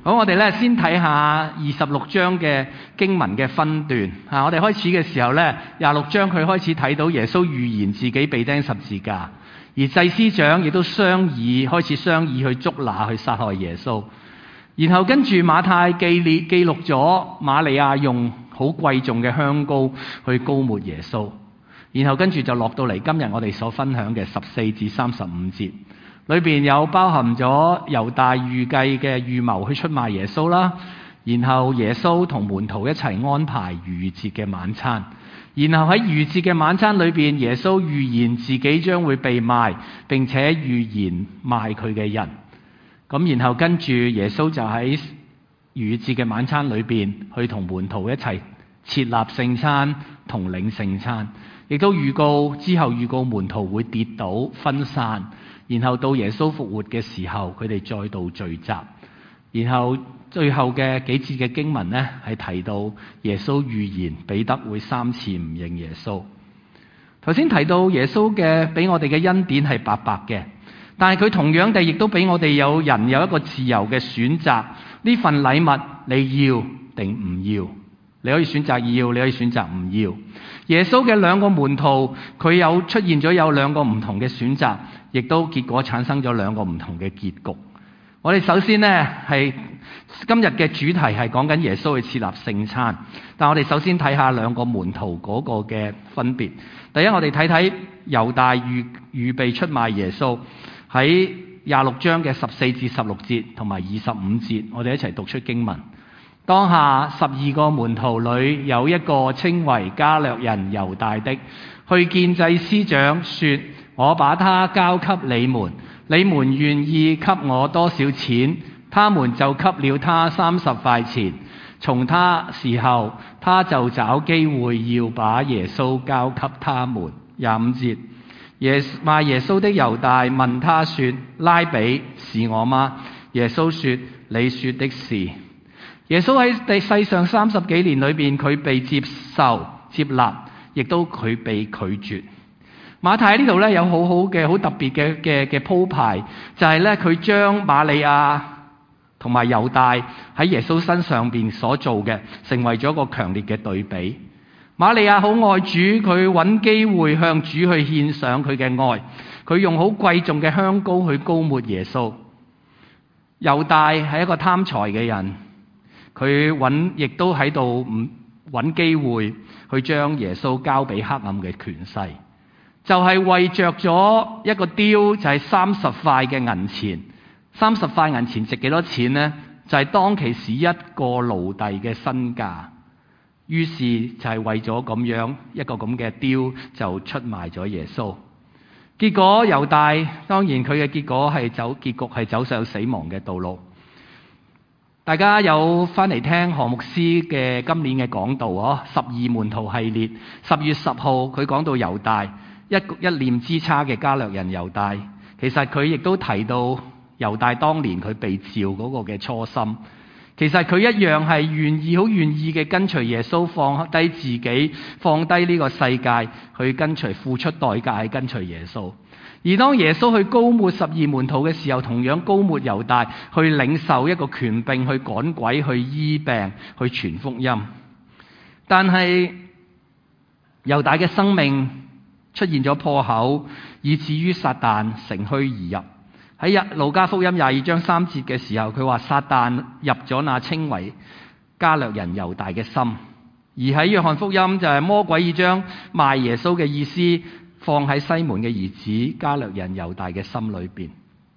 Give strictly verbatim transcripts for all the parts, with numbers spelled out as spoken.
好，我哋咧先睇下二十六章嘅經文嘅分段。啊，我哋開始嘅時候咧，廿六章佢開始睇到耶穌預言自己被釘十字架，而祭司長亦都商議，開始商議去捉拿去殺害耶穌。然後跟住馬太記列記錄咗瑪利亞用好貴重嘅香膏去膏抹耶穌。然後跟住就落到嚟今日我哋所分享嘅十四至三十五節。裏邊有包含咗猶大預計嘅預謀去出賣耶穌啦，然後耶穌同門徒一齊安排逾越節嘅晚餐，然後喺逾越節嘅晚餐裏邊，耶穌預言自己將會被賣，並且預言賣佢嘅人。咁然後跟住耶穌就喺逾越節嘅晚餐裏邊去同門徒一齊設立聖餐同領聖餐，亦都預告之後預告門徒會跌倒分散。然後到耶穌復活嘅時候，佢哋再度聚集。然後最後嘅幾節嘅經文呢，係提到耶穌預言彼得會三次唔認耶穌。頭先提到耶穌嘅俾我哋嘅恩典係白白嘅，但係佢同樣地亦都俾我哋有人有一個自由嘅選擇。呢份禮物你要定唔要？你可以選擇要，你可以選擇唔要。耶穌嘅兩個門徒，佢有出現咗有兩個唔同嘅選擇，亦都結果產生咗兩個唔同嘅結局。我哋首先呢，係今日嘅主題係講緊耶穌去設立聖餐，但我哋首先睇下兩個門徒嗰個嘅分別。第一，我哋睇睇猶大預預備出賣耶穌，喺廿六章嘅十四至十六節同埋二十五節，我哋一齊讀出經文。當下十二個門徒裏有一個稱為加略人猶大的，去見祭司長說：我把他交給你們，你們願意給我多少錢？他們就給了他三十塊錢。從他時候，他就找機會要把耶穌交給他們。廿五節，耶賣耶穌的猶大問他說：拉比，是我嗎？耶穌說：你說的是。耶穌喺地世上三十幾年裏邊，佢被接受接納，亦都佢被拒絕。馬太喺呢度咧有好好嘅好特別嘅嘅嘅鋪排，就係咧佢將瑪利亞同埋猶大喺耶穌身上邊所做嘅，成為咗一個強烈嘅對比。瑪利亞好愛主，佢揾機會向主去獻上佢嘅愛，佢用好貴重嘅香膏去膏抹耶穌。猶大係一個貪財嘅人。佢揾亦都喺度唔揾機會去將耶穌交俾黑暗嘅權勢，就係、是、為着咗一個雕，就係三十塊嘅銀錢。三十塊銀錢值幾多錢呢？就係、是、當其時一個奴隸嘅身價。於是就係為咗咁樣一個咁嘅雕，就出賣咗耶穌。結果猶大當然佢嘅結果係走結局係走上死亡嘅道路。大家有翻嚟聽何牧師嘅今年嘅講道哦，十二門徒系列，十月十號佢講到猶大一一念之差嘅加略人猶大，其實佢亦都提到猶大當年佢被召嗰個嘅初心，其實佢一樣係願意好願意嘅跟隨耶穌，放低自己，放低呢個世界去跟隨，付出代價去跟隨耶穌。而當耶穌去膏抹十二門徒嘅時候，同樣膏抹猶大，去領受一個權柄，去趕鬼，去醫病，去傳福音。但係猶大嘅生命出現咗破口，以至於撒旦乘虛而入。喺路加福音廿二章三節嘅時候，佢話撒旦入咗那稱為加略人猶大嘅心。而喺約翰福音就係魔鬼已將賣耶穌嘅意思放喺西門嘅兒子加略人猶大嘅心裏邊。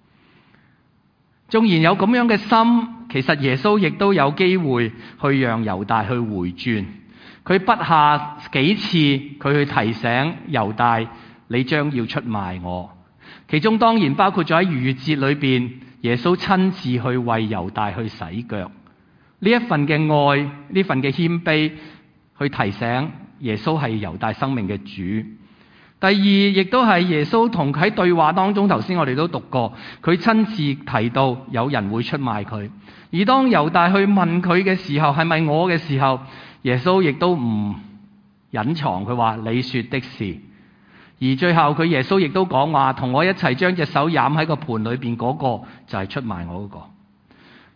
縱然有咁樣嘅心，其實耶穌亦都有機會去讓猶大去回轉。佢不下幾次佢去提醒猶大，你將要出賣我。其中當然包括咗喺逾越節裏邊，耶穌親自去為猶大去洗腳。呢一份嘅愛，呢份嘅謙卑，去提醒耶穌係猶大生命嘅主。第二，亦都係耶穌同喺對話當中，頭先我哋都讀過，佢親自提到有人會出賣佢。而當猶大去問佢嘅時候，係咪我嘅時候，耶穌亦都唔隱藏，佢話你說的是。而最後佢耶穌亦都講話，同我一齊將隻手攬喺個盤裏邊嗰個就係出賣我嗰個。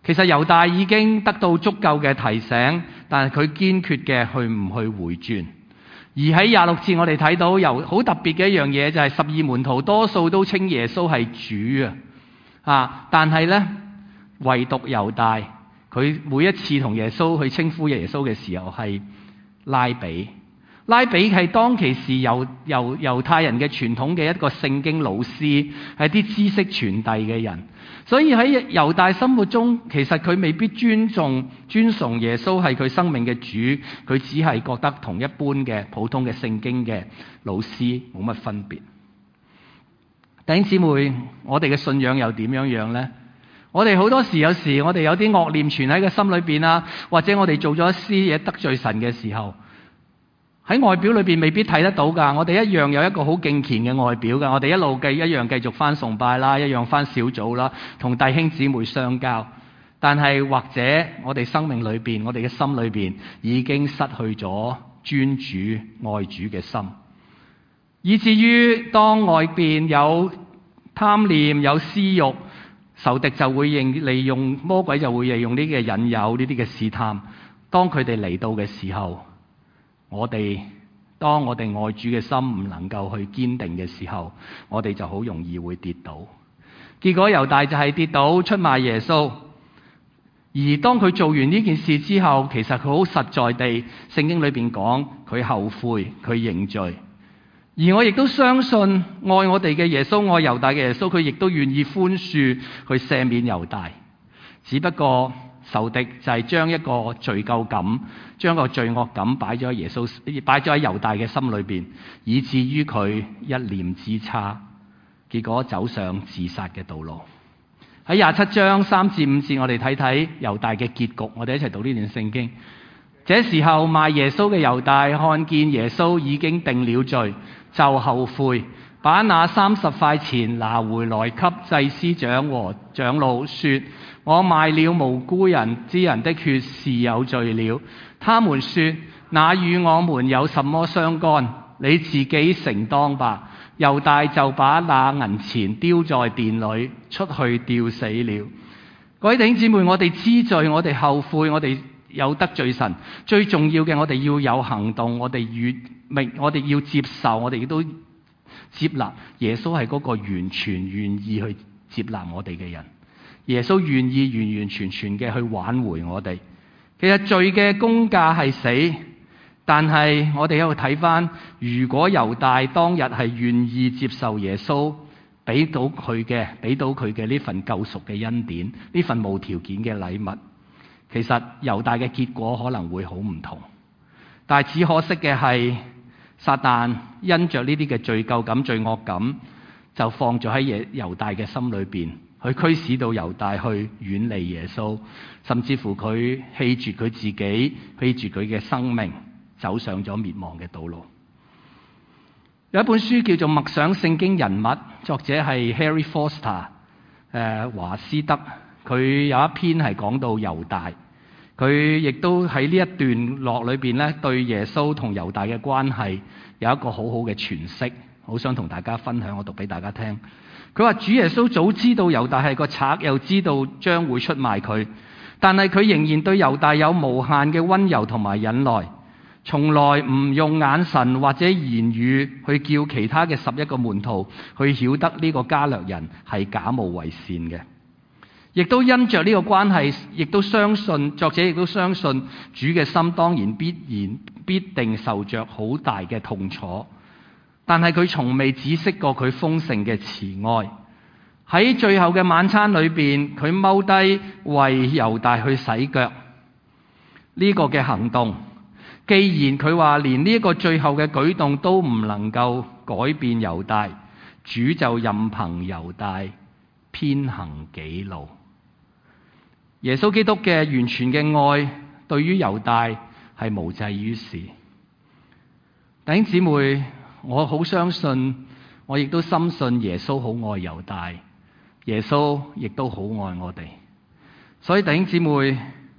其實猶大已經得到足夠嘅提醒，但係佢堅決嘅去唔去回轉。而喺廿六節我哋睇到有好特別嘅一樣嘢，就係十二門徒多數都稱耶穌係主啊，啊！但係呢，唯獨猶大，佢每一次同耶穌去稱呼耶穌嘅時候係拉比。拉比係當其時猶猶猶太人嘅傳統嘅一個聖經老師，係啲知識傳遞嘅人。所以喺猶大心目中，其實佢未必尊重尊崇耶穌係佢生命嘅主，佢只係覺得同一般嘅普通嘅聖經嘅老師冇乜分別。弟兄姊妹，我哋嘅信仰又點樣樣呢？我哋好多時有時我哋有啲惡念存喺個心裏邊啊，或者我哋做咗一啲嘢得罪神嘅時候，喺外表裏邊未必睇得到㗎。我哋一樣有一個好敬虔嘅外表㗎，我哋一路繼一樣繼續返崇拜啦，一樣返小組啦，同弟兄姊妹相交。但係或者我哋生命裏邊，我哋嘅心裏邊已經失去咗尊主愛主嘅心，以至於當外邊有貪念有私慾，仇敵就會利用，魔鬼就會利用呢啲嘅引誘，呢啲嘅試探。當佢哋嚟到嘅時候，我哋當我哋愛主嘅心唔能夠去堅定嘅時候，我哋就好容易會跌倒。結果猶大就係跌倒出賣耶穌。而當佢做完呢件事之後，其實佢好實在地，聖經裏邊講佢後悔，佢認罪。而我亦都相信愛我哋嘅耶穌，愛猶大嘅耶穌，佢亦都願意寬恕去赦免猶大。只不過仇敵就係將一個罪疚感，將個罪惡感擺咗喺耶穌，擺咗喺猶大嘅心裏邊，以至於佢一念之差，結果走上自殺嘅道路。喺廿七章三至五節，我哋睇睇猶大嘅結局。我哋一齊讀呢段聖經。這時候賣耶穌嘅猶大看見耶穌已經定了罪，就後悔，把那三十塊錢拿回來給祭司長和長老，說：我賣了無辜人之人的血是有罪了。他們說：那與我們有什麼相干？你自己承當吧。猶大就把那銀錢丟在殿裏，出去吊死了。各位弟兄姊妹，我哋知罪，我哋後悔，我哋有得罪神。最重要嘅，我哋要有行動，我哋願明，我哋要接受，我哋亦都接納耶穌係嗰個完全願意去接納我哋嘅人。耶穌願意完完全全嘅去挽回我哋。其實罪嘅工價係死。但係我哋喺度睇翻，如果猶大當日係願意接受耶穌俾到佢嘅，俾到佢嘅呢份救贖嘅恩典，呢份無條件嘅禮物，其實猶大嘅結果可能會好唔同。但係只可惜嘅係，撒旦因着呢啲嘅罪疚感、罪惡感，就放咗喺猶大嘅心裏邊，去驅使到猶大去遠離耶穌，甚至乎佢棄絕佢自己，棄絕佢嘅生命，走上咗滅亡嘅道路。有一本書叫做《默想聖經人物》，作者係 Harry Foster， 誒、呃、華斯德。佢有一篇係講到猶大，佢亦都喺呢一段落裏邊咧，對耶穌同猶大嘅關係有一個好好嘅詮釋，好想同大家分享，我讀俾大家聽。佢話主耶穌早知道猶大係個賊，又知道將會出賣佢，但係佢仍然對猶大有無限嘅溫柔同埋忍耐。從來唔用眼神或者言語去叫其他嘅十一個門徒去曉得呢個加略人係假冒為善嘅，亦都因着呢個關係，亦都相信作者亦都相信主嘅心當然必然必定受着好大嘅痛楚，但係佢從未止息過佢豐盛嘅慈愛。喺最後嘅晚餐裏邊，佢踎低為猶大去洗腳呢個嘅行動。既然佢話連呢一個最後嘅舉動都唔能夠改變猶大，主就任憑猶大偏行己路。耶穌基督嘅完全嘅愛對於猶大係無濟於事。弟兄姊妹，我好相信，我亦都深信耶穌好愛猶大，耶穌亦都好愛我哋。所以弟兄姊妹，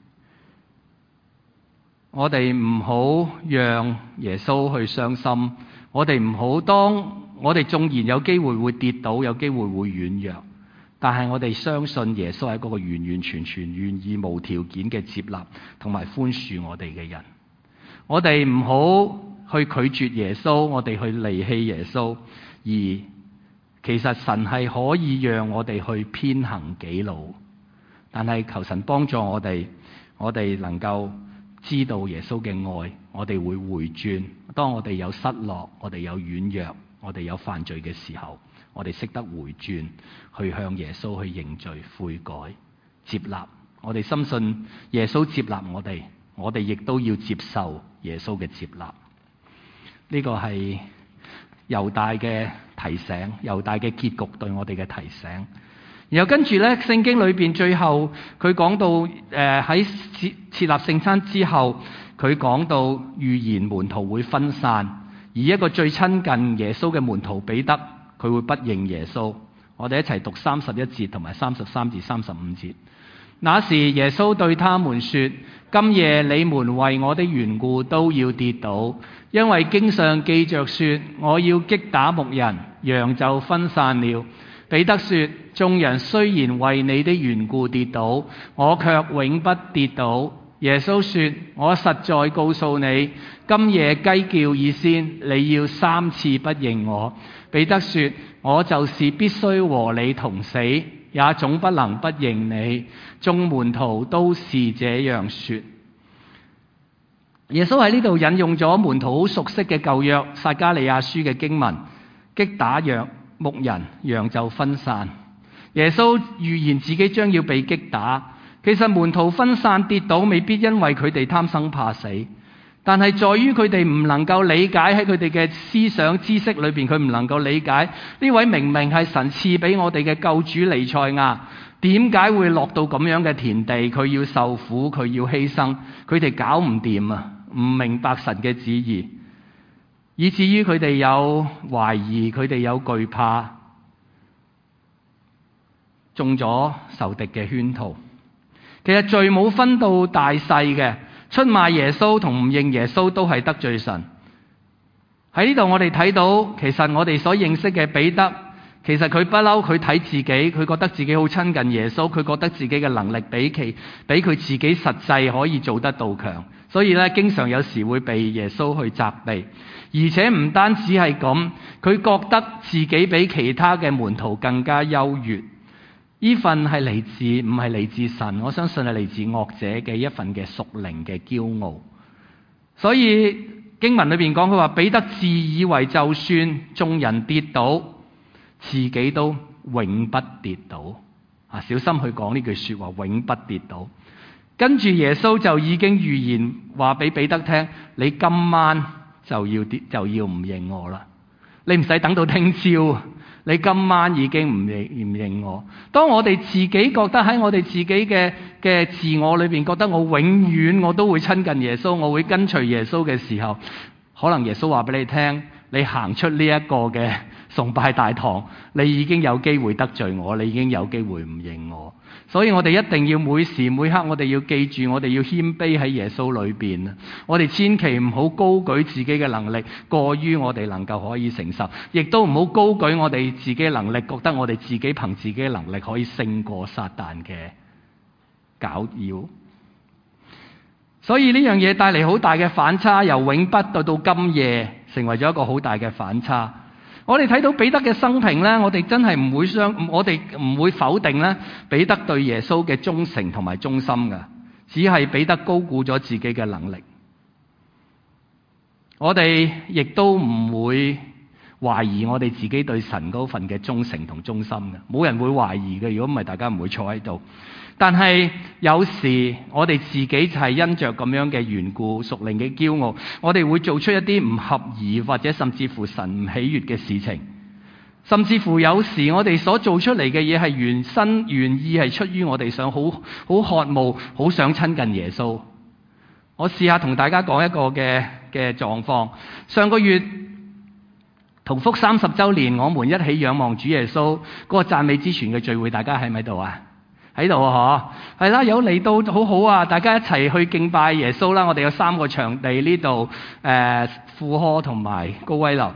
我哋唔好讓耶穌去傷心，我哋唔好當我哋縱然有機會會跌倒，有機會會軟弱， 但係我哋相信耶穌係一個完完全全願意無條件嘅接納同埋寬恕我哋嘅人。我哋唔好去拒絕耶穌，我哋去離棄耶穌，而其實神係可以讓我哋去偏行己路，但係求神幫助我哋，我哋能夠知道耶穌嘅愛，我哋會回轉。當我哋有失落，我哋有軟弱，我哋有犯罪嘅時候，我哋識得回轉，去向耶穌去認罪悔改接納。我哋深信耶穌接納我哋，我哋亦都要接受耶穌嘅接納。呢個係猶大嘅提醒，猶大嘅結局對我哋嘅提醒。然後跟住咧，聖經裏邊最後佢講到誒喺設設立聖餐之後，佢講到預言門徒會分散，而一個最親近耶穌嘅門徒彼得，佢會不認耶穌。我哋一齊讀三十一節同埋三十三至三十五節。那時耶穌對他們說：今夜你們為我的緣故都要跌倒，因為經上記着說，我要擊打牧人，羊就分散了。彼得說：眾人雖然為你的緣故跌倒，我卻永不跌倒。耶穌說：我實在告訴你，今夜雞叫以先，你要三次不認我。彼得說：我就是必須和你同死，也總不能不認你。眾門徒都是這樣說。耶穌喺呢度引用咗門徒好熟悉嘅舊約撒迦利亞書嘅經文，擊打羊牧人，羊就分散。耶穌預言自己將要被擊打。其實門徒分散跌倒，未必因為佢哋貪生怕死，但係在於佢哋唔能夠理解，喺佢哋嘅思想知識裏邊，佢唔能夠理解呢位明明係神賜俾我哋嘅救主彌賽亞，點解會落到咁樣嘅田地？佢要受苦，佢要犧牲，佢哋搞唔掂啊！唔明白神嘅旨意，以至於佢哋有懷疑，佢哋有懼怕，中咗仇敵嘅圈套。其實罪冇分到大細嘅，出賣耶穌同唔認耶穌都係得罪神。喺呢度我哋睇到，其實我哋所認識嘅彼得，其實佢不嬲，佢睇自己，佢覺得自己好親近耶穌，佢覺得自己嘅能力比其比佢自己實際可以做得到強，所以咧經常有時會被耶穌去責備。而且唔單止係咁，佢覺得自己比其他嘅門徒更加優越。呢份係嚟自唔係嚟自神，我相信係嚟自惡者嘅一份嘅屬靈嘅驕傲。所以經文裏邊講，佢話彼得自以為就算眾人跌倒，自己都永不跌倒。啊，小心去講呢句說話，永不跌倒。跟住耶穌就已經預言話俾彼得聽，你今晚就要跌就要唔認我啦，你唔使等到聽朝。你今晚已經唔認唔認我。當我哋自己覺得喺我哋自己嘅嘅自我裏邊覺得我永遠我都會親近耶穌，我會跟隨耶穌嘅時候，可能耶穌話俾你聽，你行出呢一個嘅崇拜大堂，你已經有機會得罪我，你已經有機會唔認我。所以我哋一定要每時每刻，我哋要記住，我哋要謙卑喺耶穌裏邊。我哋千祈唔好高舉自己嘅能力過於我哋能夠可以承受，亦都唔好高舉我哋自己嘅能力，覺得我哋自己憑自己嘅能力可以勝過撒旦嘅攪擾。所以呢樣嘢帶嚟好大嘅反差，由永不到到今夜，成為咗一個好大嘅反差。我哋睇到彼得嘅生平呢，我哋真係唔會相，我哋唔會否定呢彼得對耶穌嘅忠誠同埋忠心㗎，只係彼得高估咗自己嘅能力。我哋亦都唔會懷疑我哋自己對神嗰份嘅忠誠同忠心嘅，冇人會懷疑嘅。如果唔係，大家唔會坐喺度。但係有時我哋自己就係因着咁樣嘅緣故，屬靈嘅驕傲，我哋會做出一啲唔合宜或者甚至乎神唔喜悅嘅事情。甚至乎有時我哋所做出嚟嘅嘢係原身原意係出於我哋想好好渴慕、好想親近耶穌。我試下同大家講一個嘅嘅狀況。上個月同福三十週年，我們一起仰望主耶穌嗰個讚美之泉嘅聚會，大家喺咪度啊？喺度啊，嗬，係啦，有嚟到好好啊！大家一齊去敬拜耶穌啦！我哋有三個場地，呢度誒富科同埋高威樓。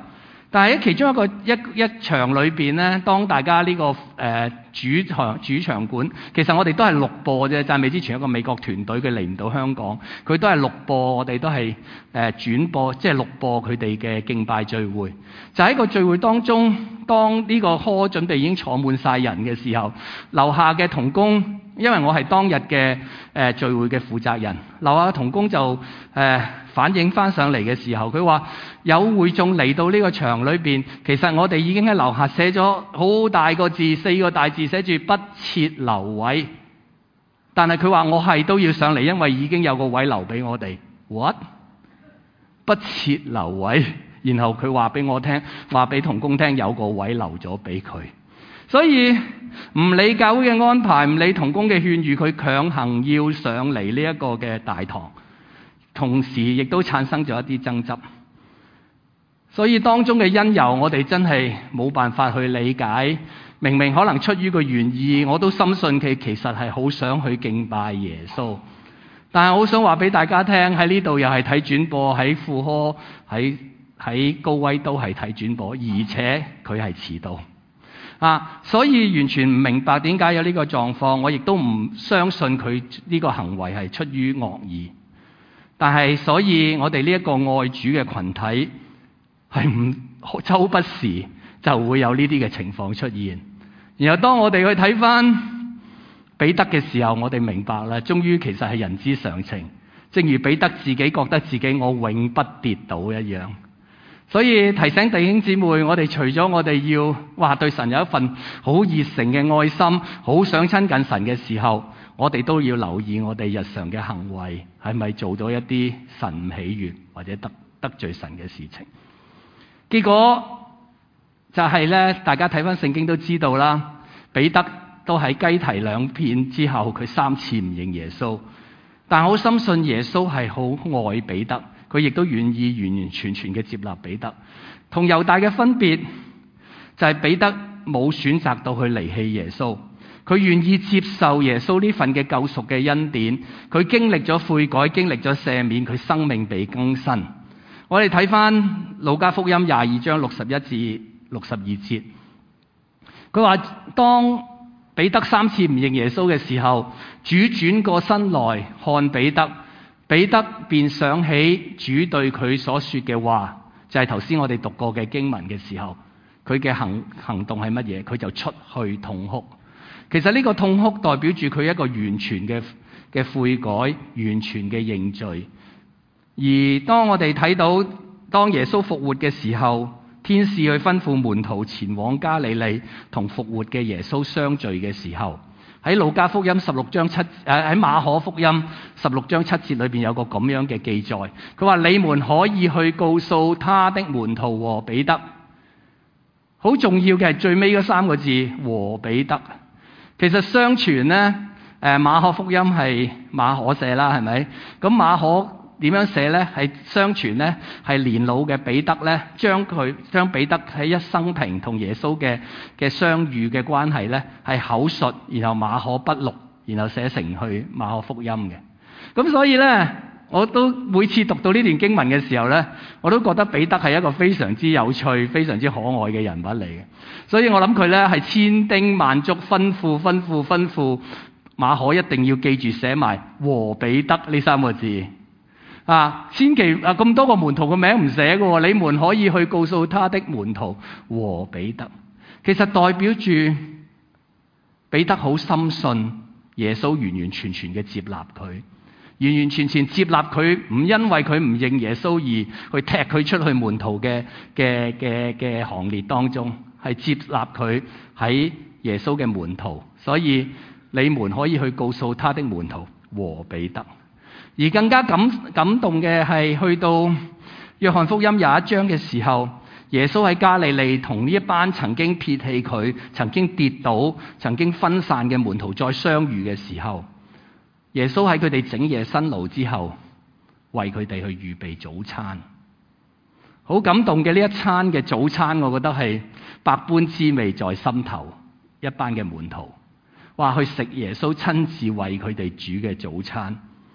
但係喺其中一個一一場裏邊咧，當大家呢、這個誒、呃、主場主場館，其實我哋都係錄播啫。讚美之泉一個美國團隊，佢嚟唔到香港，佢都係錄播，我哋都係誒、呃、轉播，即係錄播佢哋嘅敬拜聚會。就喺個聚會當中，當呢個 hall 準備已經坐滿晒人嘅時候，樓下嘅同工，因為我係當日嘅誒、呃、聚會嘅負責人，樓下嘅同工就誒、呃、反映翻上嚟嘅時候，佢話有會眾嚟到呢個場裏邊，其實我哋已經喺樓下寫咗好大個字，四個大字寫住不設留位，但係佢話我係都要上嚟，因為已經有個位留俾我哋。What？ 不設留位，然後佢話俾我聽，話俾同工聽有個位留咗俾佢。所以唔理教會嘅安排，唔理同工嘅勸喻，佢強行要上嚟呢一個嘅大堂，同時亦都產生咗一啲爭執。所以當中嘅因由，我哋真係冇辦法去理解。明明可能出於個原意，我都深信佢其實係好想去敬拜耶穌。但係我好想話俾大家聽，喺呢度又係睇轉播，喺富科、喺喺高威都係睇轉播，而且佢係遲到。啊！所以完全唔明白點解有呢個狀況，我亦都唔相信佢呢個行為係出於惡意。但係，所以我哋呢一個愛主嘅群體係唔周不時就會有呢啲嘅情況出現。然後當我哋去睇翻彼得嘅時候，我哋明白啦，終於其實係人之常情。正如彼得自己覺得自己我永不跌倒一樣。所以提醒弟兄姊妹，我哋除咗我哋要話對神有一份好熱誠嘅愛心，好想親近神嘅時候，我哋都要留意我哋日常嘅行為係咪做咗一啲神唔喜悅或者得得罪神嘅事情。結果就係咧，大家睇翻聖經都知道啦，彼得都喺雞啼兩片之後，佢三次唔認耶穌。但我深信耶穌係好愛彼得。佢亦都願意完完全全嘅接納彼得，同猶大嘅分別就係彼得冇選擇到去離棄耶穌，佢願意接受耶穌呢份嘅救贖嘅恩典，佢經歷咗悔改，經歷咗赦免，佢生命被更新。我哋睇翻路加福音廿二章六十一至六十二節，佢話當彼得三次唔認耶穌嘅時候，主轉過身來看彼得。彼得便想起主對佢所說嘅話，就係頭先我哋讀過嘅經文嘅時候，佢嘅行行動係乜嘢？佢就出去痛哭。其實呢個痛哭代表住佢一個完全嘅嘅悔改，完全嘅認罪。而當我哋睇到當耶穌復活嘅時候，天使去吩咐門徒前往加利利同復活嘅耶穌相聚嘅時候，喺路加福音十六章七，誒喺馬可福音十六章七節裏邊有個咁樣嘅記載，佢話你們可以去告訴他的門徒和彼得。好重要嘅係最尾嗰三個字和彼得。其實相傳咧，誒馬可福音係馬可寫啦，係咪？咁馬可點樣寫咧？係相傳咧，係年老嘅彼得咧，將佢將彼得喺一生平同耶穌嘅嘅相遇嘅關係咧，係口述，然後馬可筆錄，然後寫成去馬可福音嘅。咁所以咧，我都每次讀到呢段經文嘅時候咧，我都覺得彼得係一個非常之有趣、非常之可愛嘅人物嚟嘅。所以我諗佢咧係千叮萬囑，吩咐、吩咐、吩咐馬可一定要記住寫埋和彼得呢三個字。啊！千祈啊，咁多個門徒嘅名唔寫嘅喎，你們可以去告訴他的門徒和彼得。其實代表住彼得好深信耶穌完完全全嘅接納佢，完完全全接納佢，唔因為佢唔認耶穌而去踢佢出去門徒嘅嘅嘅嘅行列當中，係接納佢喺耶穌嘅門徒。所以你們可以去告訴他的門徒和彼得。而更加感感動嘅係去到約翰福音廿一章嘅時候，耶穌喺加利利同呢一班曾經撇棄佢、曾經跌倒、曾經分散嘅門徒再相遇嘅時候，耶穌喺佢哋整夜辛勞之後，為佢哋去預備早餐。好感動嘅呢一餐嘅早餐，我覺得係百般滋味在心頭。一班嘅門徒話去食耶穌親自為佢哋煮嘅早餐。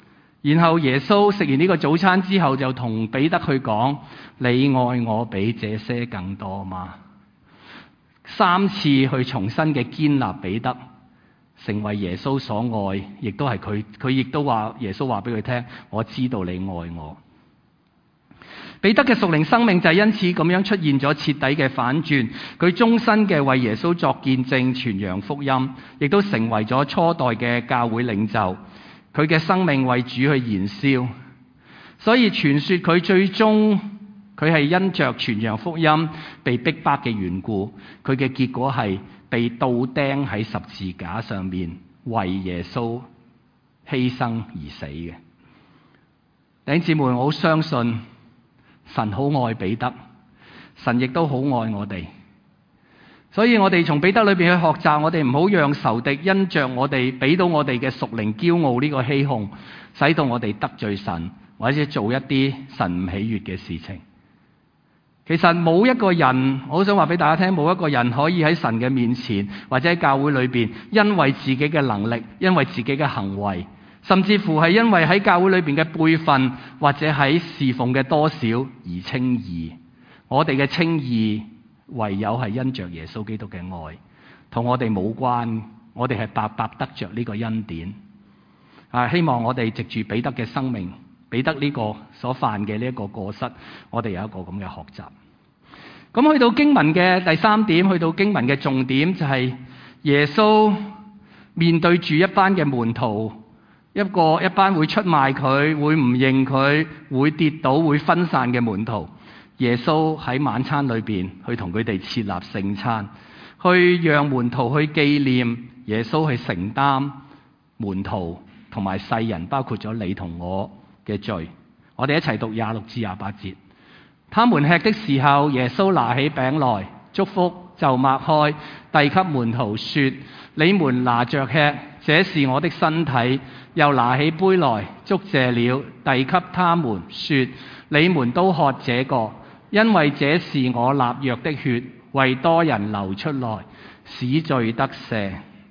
然後耶穌食完呢個早餐之後，就同彼得去講：你愛我比這些更多嗎？三次去重新嘅堅立彼得，成為耶穌所愛，亦都係佢，佢亦都話耶穌話俾佢聽：我知道你愛我。彼得嘅屬靈生命就係因此咁樣出現咗徹底嘅反轉，佢終身嘅為耶穌作見證、傳揚福音，亦都成為咗初代嘅教會領袖。佢嘅生命為主去燃燒，所以傳說佢最終佢係因着傳揚福音被逼迫嘅緣故，佢嘅結果係被倒釘喺十字架上面，為耶穌犧牲而死嘅。弟兄姊妹，我好相信神好愛彼得，神亦都好愛我哋。所以我哋從彼得裏邊去學習，我哋唔好讓仇敵因着我哋俾到我哋嘅屬靈驕傲呢個欺哄，使到我哋得罪神，或者做一啲神唔喜悅嘅事情。其實冇一個人，我好想話俾大家聽，冇一個人可以喺神嘅面前或者喺教會裏邊，因為自己嘅能力，因為自己嘅行為，甚至乎係因為喺教會裏邊嘅輩分，或者喺侍奉嘅多少而稱義。我哋嘅稱義唯有係因着耶穌基督嘅愛，同我哋冇關，我哋係白白得着呢個恩典。啊，希望我哋藉住彼得嘅生命，彼得呢個所犯嘅呢一個過失，我哋有一個咁嘅學習。咁去到經文嘅第三點，去到經文嘅重點就係耶穌面對住一班嘅門徒，一個一班會出賣佢、會唔認佢、會跌倒、會分散嘅門徒。耶穌喺晚餐裏邊去同佢哋設立聖餐，去讓門徒去紀念耶穌去承擔門徒同埋世人，包括咗你同我嘅罪。我哋一齊讀廿六至廿八節。他們吃的時候，耶穌拿起餅來，祝福就擘開，遞給門徒說：你們拿着吃，這是我的身體。又拿起杯來，祝謝了，遞給他們說：你們都喝這個，因為這是我立約的血，為多人流出來，使罪得赦。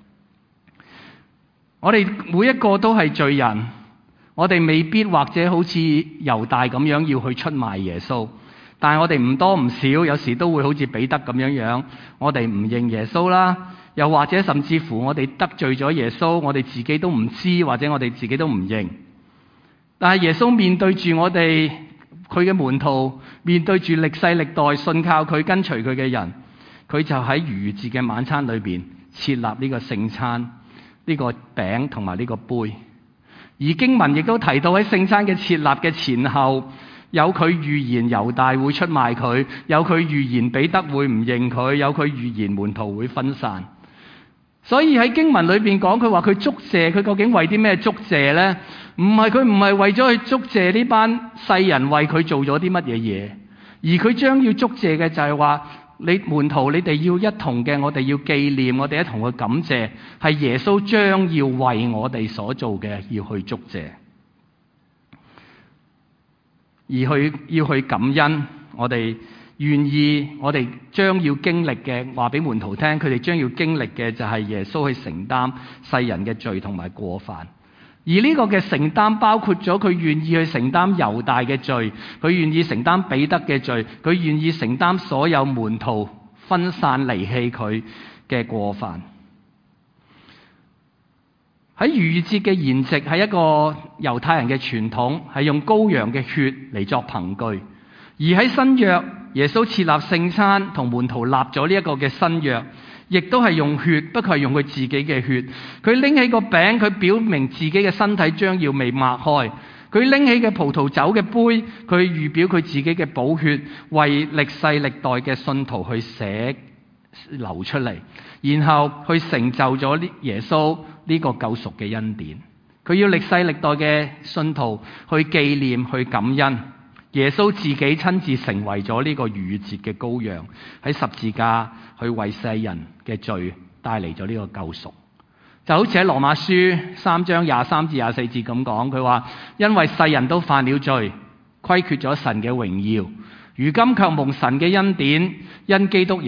我哋每一個都係罪人，我哋未必或者好似猶大咁樣要去出賣耶穌，但係我哋唔多唔少，有時都會好似彼得咁樣樣，我哋唔認耶穌啦，又或者甚至乎我哋得罪咗耶穌，我哋自己都唔知，或者我哋自己都唔認。但係耶穌面對住我哋，佢嘅門徒，面對住歷世歷代信靠佢、跟隨佢嘅人，佢就喺逾越節嘅晚餐裏邊設立呢個聖餐，呢個餅同埋呢個杯。而經文亦都提到喺聖餐嘅設立嘅前後，有佢預言猶大會出賣佢，有佢預言彼得會唔認佢，有佢預言門徒會分散。所以喺經文裏邊講，佢話佢祝謝，佢究竟為啲咩祝謝呢？唔係，佢唔係為咗去祝謝呢班世人為佢做咗啲乜嘢嘢，而佢將要祝謝嘅就係話，你門徒你哋要一同嘅，我哋要紀念，我哋一同去感謝，係耶穌將要為我哋所做嘅要去祝謝，而去要去感恩。我哋願意，我哋將要經歷嘅話俾門徒聽，佢哋將要經歷嘅就係耶穌去承擔世人嘅罪同埋過犯。而呢個嘅承擔包括咗佢願意去承擔猶大嘅罪，佢願意承擔彼得嘅罪，佢願意承擔所有門徒分散離棄佢嘅過犯。喺逾越節嘅筵席係一個猶太人嘅傳統，係用羔羊嘅血嚟作憑據。而喺新約，耶穌設立聖餐，同門徒立咗呢一個嘅新約，亦都係用血，不過係用佢自己嘅血。佢拎起個餅，佢表明自己嘅身體將要被擘開。佢拎起嘅葡萄酒嘅杯，佢預表佢自己嘅寶血，為歷世歷代嘅信徒去寫流出嚟，然後去成就咗呢耶穌呢個救贖嘅恩典。佢要歷世歷代嘅信徒去紀念、去感恩。耶穌自己親自成為咗呢個逾越節嘅羔羊，喺十字架去為世人嘅罪帶嚟咗呢個救贖。就好似喺羅馬書三章廿三至廿四節咁講，佢話因為世人都犯了罪，虧缺咗神嘅榮耀，如今卻蒙神嘅恩典，因基督耶穌嘅救贖，就白白地稱義。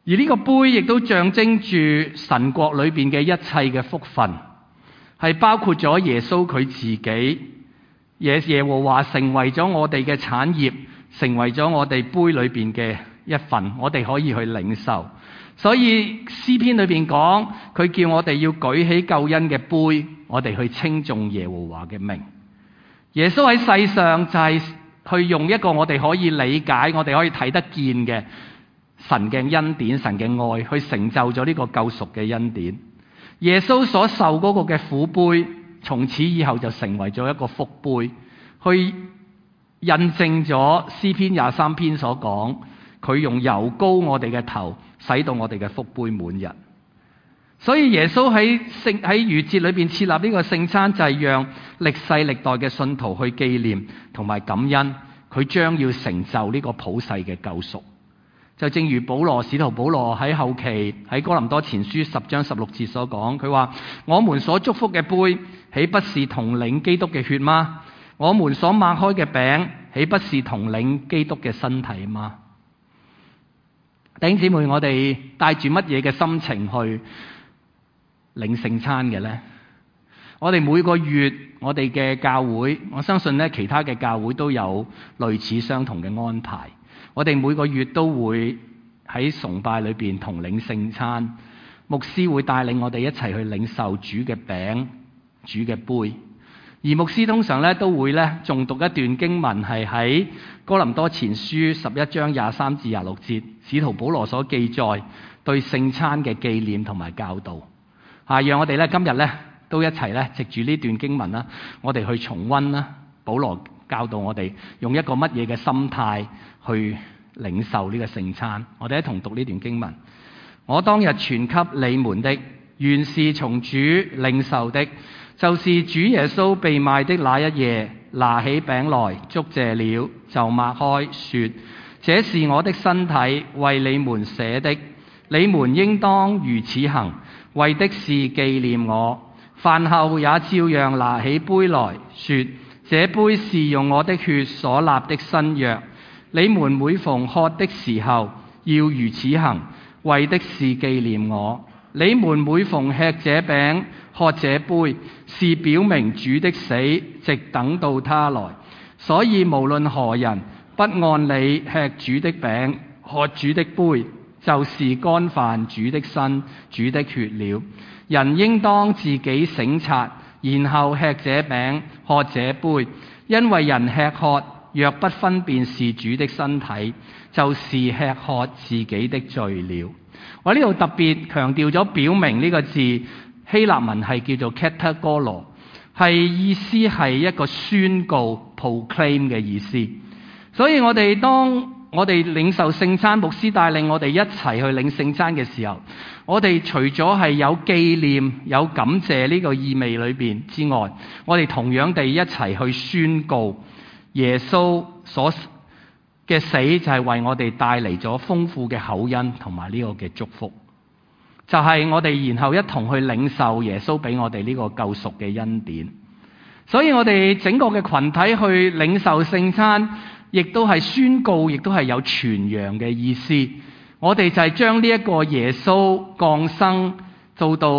而呢個杯亦都象徵住神國裏邊嘅一切嘅福分，係包括咗耶穌佢自己，耶耶和華成為咗我哋嘅產業，成為咗我哋杯裏邊嘅一份，我哋可以去領受。所以詩篇裏邊講，佢叫我哋要舉起救恩嘅杯，我哋去稱頌耶和華嘅名。耶穌喺世上就係去用一個我哋可以理解、我哋可以睇得見嘅神嘅恩典、神嘅愛，去成就咗呢個救贖嘅恩典。耶穌所受嗰個嘅苦杯，從此以後就成為咗一個福杯，去印證咗詩篇廿三篇所講，佢用油膏我哋嘅頭，使到我哋嘅福杯滿溢。所以耶穌喺聖喺逾節裏邊設立呢個聖餐，就係讓歷世歷代嘅信徒去紀念同埋感恩，佢將要成就呢個普世嘅救贖。就正如保羅使徒保羅喺後期喺哥林多前書十章十六節所講，佢話：我們所祝福嘅杯，豈不是同領基督嘅血嗎？我們所擘開嘅餅，豈不是同領基督嘅身體嗎？弟兄姊妹，我哋帶住乜嘢嘅心情去領聖餐嘅呢？我哋每個月我哋嘅教會，我相信咧其他嘅教會都有類似相同嘅安排。我哋每個月都會喺崇拜裏邊同領聖餐，牧師會帶領我哋一齊去領受主嘅餅、主嘅杯。而牧師通常咧都會咧誦讀一段經文，係喺哥林多前書十一章廿三至廿六節，使徒保羅所記載對聖餐嘅紀念同埋教導。啊，讓我哋咧今日咧都一齊咧藉住呢段經文啦，我哋去重溫啦，保羅教導我哋用一個乜嘢嘅心態去領受呢個聖餐。我哋一同讀呢段經文。我當日傳給你們的，原是從主領受的，就是主耶穌被賣的那一夜，拿起餅來，祝謝了，就擘開，說：這是我的身體，為你們捨的，你們應當如此行，為的是紀念我。飯後也照樣拿起杯來，說：這杯是用我的血所立的新約，你們每逢喝的時候，要如此行，為的是紀念我。你們每逢吃這餅、喝這杯，是表明主的死，直等到他來。所以無論何人不按理吃主的餅、喝主的杯，就是干犯主的身、主的血了。人應當自己省察，然後吃這餅、喝這杯，因為人吃喝若不分辨是主的身體，就是吃喝自己的罪了。我呢度特別強調咗表明呢個字，希臘文係叫做 katagolo， 係意思係一個宣告 proclaim 嘅意思。所以我哋當我哋領受聖餐，牧師帶領我哋一齊去領聖餐嘅時候，我哋除咗係有紀念、有感謝呢個意味裏邊之外，我哋同樣地一齊去宣告耶穌所嘅死就係為我哋帶嚟咗豐富嘅厚恩同埋呢個嘅祝福，就係我哋然後一同去領受耶穌俾我哋呢個救贖嘅恩典。所以我哋整個嘅群體去領受聖餐，亦都係宣告，亦都係有傳揚嘅意思。我哋就係將呢一個耶穌降生做到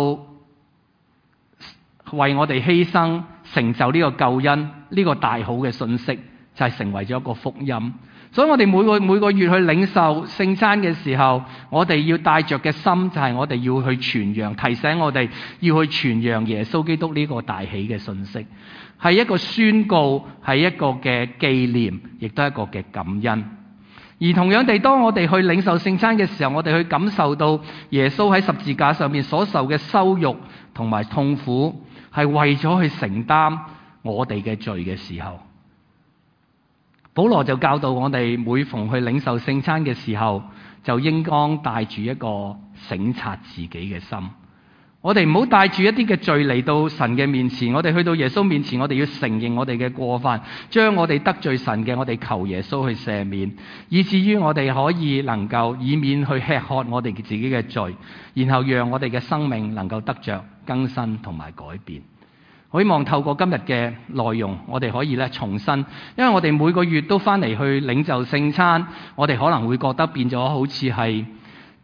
為我哋犧牲，成就呢個救恩，呢個大好嘅信息就係成為咗一個福音。所以我哋每個每個月去領受聖餐嘅時候，我哋要帶着嘅心就係我哋要去傳揚，提醒我哋要去傳揚耶穌基督呢個大喜嘅信息，係一個宣告，係一個嘅紀念，亦都係一個嘅感恩。而同樣地，當我哋去領受聖餐嘅時候，我哋去感受到耶穌喺十字架上面所受嘅羞辱同埋痛苦，係為咗去承擔我哋嘅罪嘅時候，保羅就教導我哋每逢去領受聖餐嘅時候，就應當帶住一個省察自己嘅心。我哋唔好帶住一啲嘅罪嚟到神嘅面前，我哋去到耶穌面前，我哋要承認我哋嘅過犯，將我哋得罪神嘅，我哋求耶穌去赦免，以至於我哋可以能夠以免去吃喝我哋自己嘅罪，然後讓我哋嘅生命能夠得着更新同埋改變。我希望透過今日嘅內容，我哋可以咧重新，因為我哋每個月都翻嚟去領受聖餐，我哋可能會覺得變咗好似係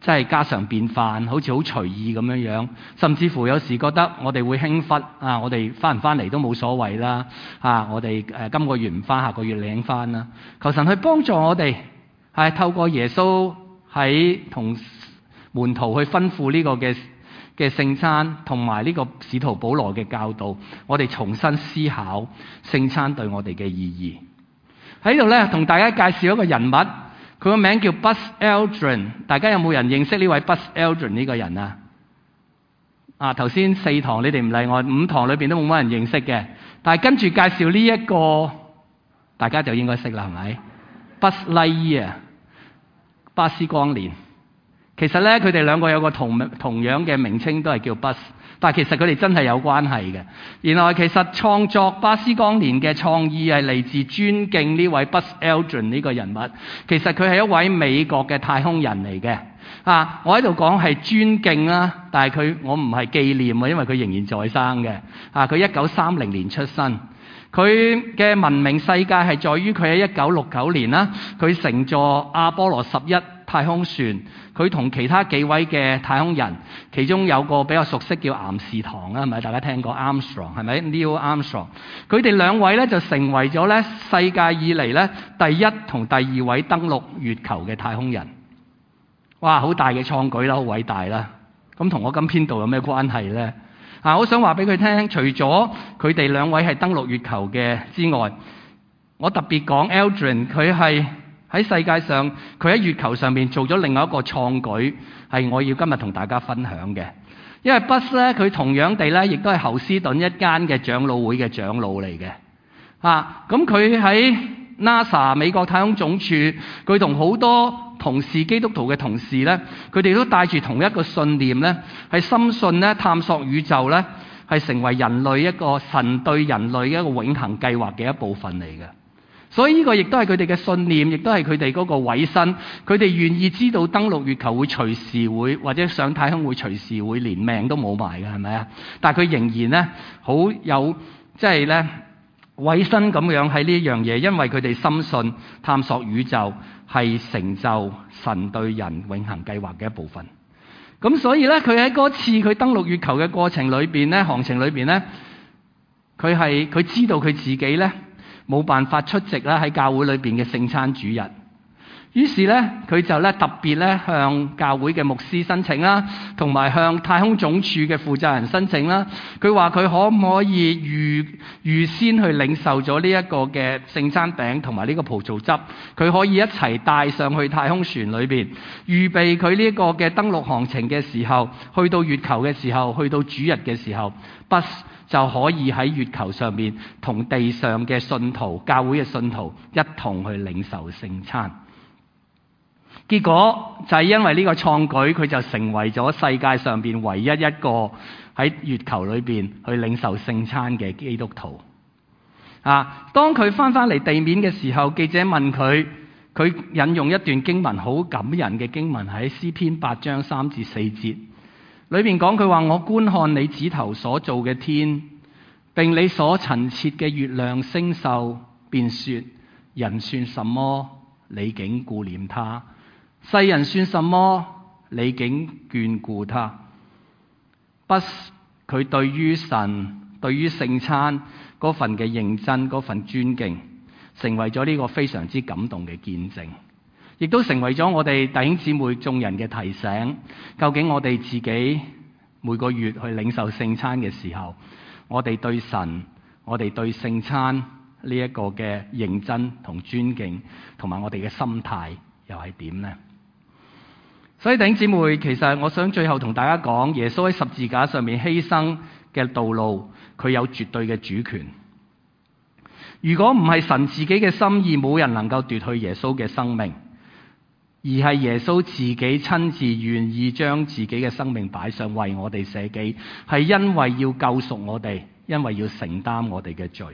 真係家常便飯，好似好隨意咁樣樣，甚至乎有時覺得我哋會輕忽啊，我哋翻唔翻嚟都冇所謂啦，啊，我哋誒、呃、今個月唔翻，下個月領翻啦。求神去幫助我哋，係透過耶穌喺同門徒去吩咐呢個嘅嘅聖餐，同埋呢個使徒保羅嘅教導，我哋重新思考聖餐對我哋嘅意義。喺度咧，同大家介紹一個人物。佢個名叫 Buzz Aldrin， 大家有冇人認識呢位 Buzz Aldrin 呢個人啊？啊，頭先四堂你哋唔例外，五堂裏邊都冇乜人認識嘅。但係跟住介紹呢一個，大家就應該識啦，係咪 ？Buzz Lightyear，巴斯光年。其實咧，佢哋兩個有個同同樣嘅名稱，都係叫 Buzz， 但係其實佢哋真係有關係嘅。原來其實創作巴斯光年嘅創意係嚟自尊敬呢位 Buzz Aldrin 呢個人物。其實佢係一位美國嘅太空人嚟嘅。啊，我喺度講係尊敬啦，但係佢我唔係紀念啊，因為佢仍然在生嘅。啊，佢一九三零年出生。佢嘅聞名世界係在於佢喺一九六九年啦，佢乘坐阿波羅十一太空船，佢同其他幾位嘅太空人，其中有個比較熟悉叫岩士唐啦，係咪？大家聽過 Armstrong 係咪 Neil Armstrong？ 佢哋兩位咧就成為咗咧世界以嚟咧第一同第二位登陸月球嘅太空人。哇！好大嘅創舉啦，好偉大啦！咁同我今篇道有咩關係咧？啊！我想話俾佢聽，除咗佢哋兩位係登陸月球嘅之外，我特別講 Aldrin， 佢係喺世界上，佢喺月球上面做咗另外一個創舉，係我要今日同大家分享嘅。因為 Buzz 咧，佢同樣地咧，亦都係侯斯頓一間嘅長老會嘅長老嚟嘅。啊，咁佢喺 NASA 美國太空總署，佢同好多同事基督徒嘅同事咧，佢哋都帶住同一個信念咧，係深信咧探索宇宙咧係成為人類一個神對人類一個永恆計劃嘅一部分嚟嘅。所以呢個亦都係佢哋嘅信念，亦都係佢哋嗰個委身。佢哋願意知道登陸月球會隨時會，或者上太空會隨時會連命都冇埋嘅，係咪啊？但係佢仍然咧好有即係咧委身咁樣喺呢樣嘢，因為佢哋深信探索宇宙係成就神對人永恆計劃嘅一部分。咁所以咧，佢喺嗰次佢登陸月球嘅過程裏邊咧，航程裏邊咧，佢係佢知道佢自己咧冇辦法出席啦喺教會裏邊嘅聖餐主日。於是咧，佢就咧特別咧向教會嘅牧師申請啦，同埋向太空總署嘅負責人申請啦。佢話佢可唔可以預預先去領受咗呢一個嘅聖餐餅同埋呢個葡萄汁，佢可以一齊帶上去太空船裏邊，預備佢呢個嘅登陸航程嘅時候，去到月球嘅時候，去到主日嘅時候，Buzz就可以喺月球上面同地上嘅信徒、教會嘅信徒一同去領受聖餐。結果就係因為呢個創舉，佢就成為咗世界上邊唯一一個喺月球裏邊去領受聖餐嘅基督徒。啊，當佢翻返嚟地面嘅時候，記者問佢，佢引用一段經文，好感人嘅經文，喺詩篇八章三至四節裏邊講，佢話：我觀看你指頭所造嘅天，並你所陳設嘅月亮星宿，便說：人算什麼，你竟顧念他？世人算什麼，你竟眷顧他？不，佢對於神、對於聖餐嗰份嘅認真、嗰份尊敬，成為咗呢個非常之感動嘅見證，亦都成為咗我哋弟兄姊妹眾人嘅提醒。究竟我哋自己每個月去領受聖餐嘅時候，我哋對神、我哋對聖餐呢一個嘅認真同尊敬，同埋我哋嘅心態又係點呢？所以弟兄姊妹，其實我想最後同大家講，耶穌喺十字架上面犧牲嘅道路，佢有絕對嘅主權。如果唔係神自己嘅心意，冇人能夠奪去耶穌嘅生命，而係耶穌自己親自願意將自己嘅生命擺上，為我哋捨己，係因為要救贖我哋，因為要承擔我哋嘅罪。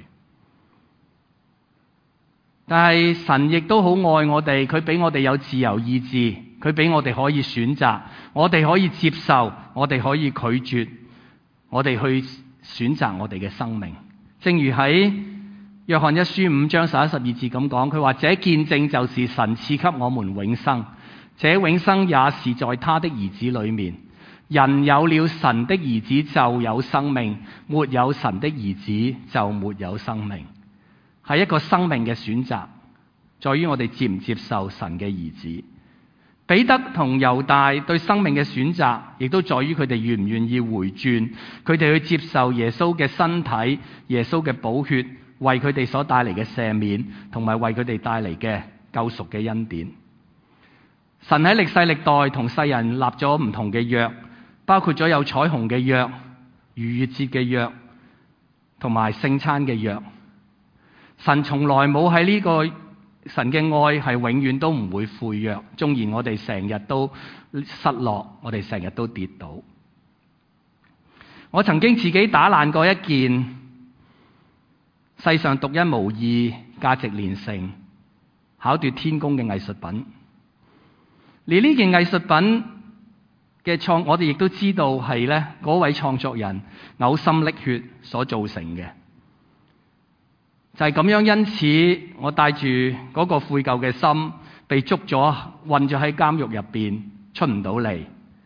但係神亦都好愛我哋，佢俾我哋有自由意志，佢俾我哋可以選擇，我哋可以接受，我哋可以拒絕，我哋去選擇我哋嘅生命。正如喺約翰一書五章十一十二節咁講，佢話：這見證就是神賜給我們永生， 這永生也是在他的兒子裏面。人有了神的兒子就有生命，沒有神的兒子就沒有生命。係一個生命嘅選擇，在於我哋接唔接受神嘅兒子。彼得同猶大對生命嘅選擇，亦都在於佢哋願唔願意回轉，佢哋去接受耶穌嘅身體、耶穌嘅寶血，為佢哋所帶嚟嘅赦免，同埋為佢哋帶嚟嘅救贖嘅恩典。神喺歷世歷代同世人立咗唔同嘅約，包括咗有彩虹嘅約、逾越節嘅約，同埋聖餐嘅約。神從來冇喺呢個神嘅愛係永遠都唔會悔約，縱然我哋成日都失落，我哋成日都跌倒。我曾經自己打爛過一件世上獨一無二、價值連城、巧奪天工嘅藝術品。而呢件藝術品嘅創，我哋亦都知道係咧嗰位創作人嘔心瀝血所造成嘅。就係咁樣，因此我帶住嗰個悔疚嘅心，被捉咗，困咗喺監獄入邊，出唔到嚟。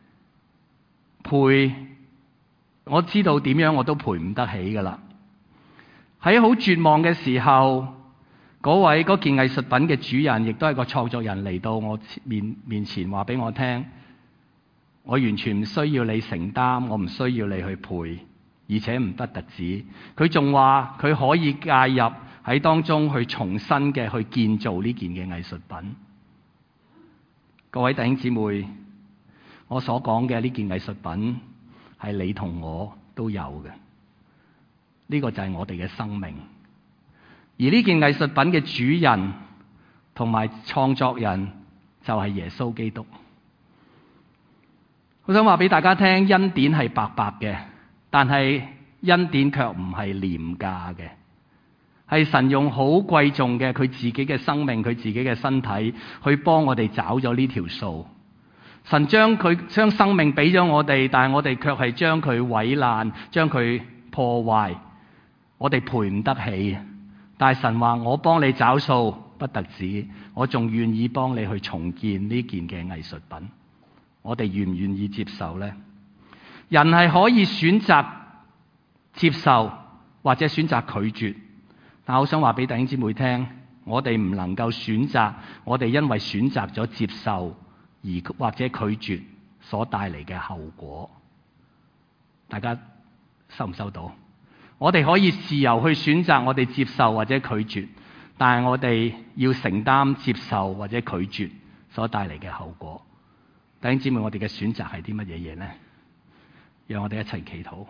賠，我知道點樣我都賠唔得起噶啦。喺好絕望嘅時候，嗰位嗰件藝術品嘅主人，亦都係個創作人嚟到我面面前，話俾我聽：我完全唔需要你承擔，我唔需要你去賠。而且唔不特止，佢仲話佢可以介入喺當中去重新嘅去建造呢件嘅藝術品。各位弟兄姊妹，我所講嘅呢件藝術品係你同我都有嘅，呢個就係我哋嘅生命。而呢件藝術品嘅主人同埋創作人就係耶穌基督。我想話俾大家聽，恩典係白白嘅。但係恩典卻唔係廉價嘅，係神用好貴重嘅佢自己嘅生命、佢自己嘅身體去幫我哋找咗呢條數。神將佢將生命俾咗我哋，但係我哋卻係將佢毀爛、將佢破壞，我哋賠唔得起。但係神話我幫你找數，不特止，我仲願意幫你去重建呢件嘅藝術品。我哋願唔願意接受呢？人係可以選擇接受或者選擇拒絕，但我想話俾弟兄姊妹聽，我哋唔能夠選擇，我哋因為選擇咗接受而或者拒絕所帶嚟嘅後果。大家收唔收到？我哋可以自由去選擇我哋接受或者拒絕，但係我哋要承擔接受或者拒絕所帶嚟嘅後果。弟兄姊妹，我哋嘅選擇係啲乜嘢嘢呢？讓我哋一齊祈禱。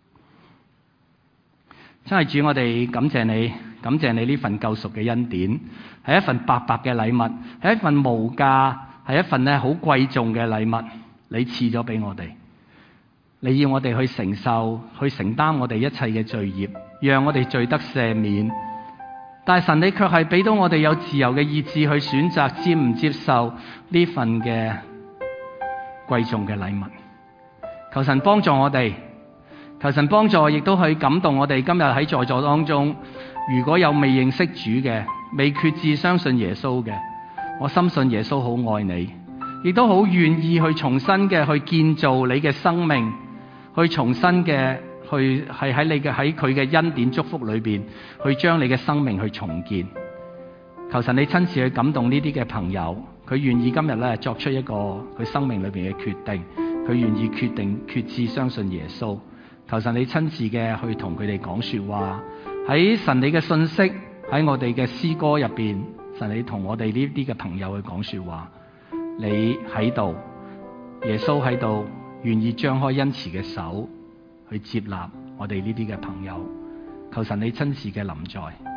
真係主，我哋感謝你，感謝你呢份救贖嘅恩典，係一份白白嘅禮物，係一份無價，係一份咧好貴重嘅禮物，你賜咗俾我哋。你要我哋去承受，去承擔我哋一切嘅罪孽，讓我哋罪得赦免。但係神，你卻係俾到我哋有自由嘅意志去選擇接唔接受呢份嘅貴重嘅禮物。求神幫助我哋，求神幫助，亦都去感動我哋今日喺在座當中，如果有未認識主嘅、未決志相信耶穌嘅，我深信耶穌好愛你，亦都好願意去重新嘅去建造你嘅生命，去重新嘅去係喺你嘅喺佢嘅恩典祝福裏邊，去將你嘅生命去重建。求神你親自去感動呢啲嘅朋友，佢願意今日咧作出一個佢生命裏邊嘅決定。佢願意決定決志相信耶穌，求神你親自嘅去同佢哋講說話，喺神你嘅信息，喺我哋嘅詩歌入邊，神你同我哋呢啲嘅朋友去講說話，你喺度，耶穌喺度，願意張開恩慈嘅手去接納我哋呢啲嘅朋友，求神你親自嘅臨在。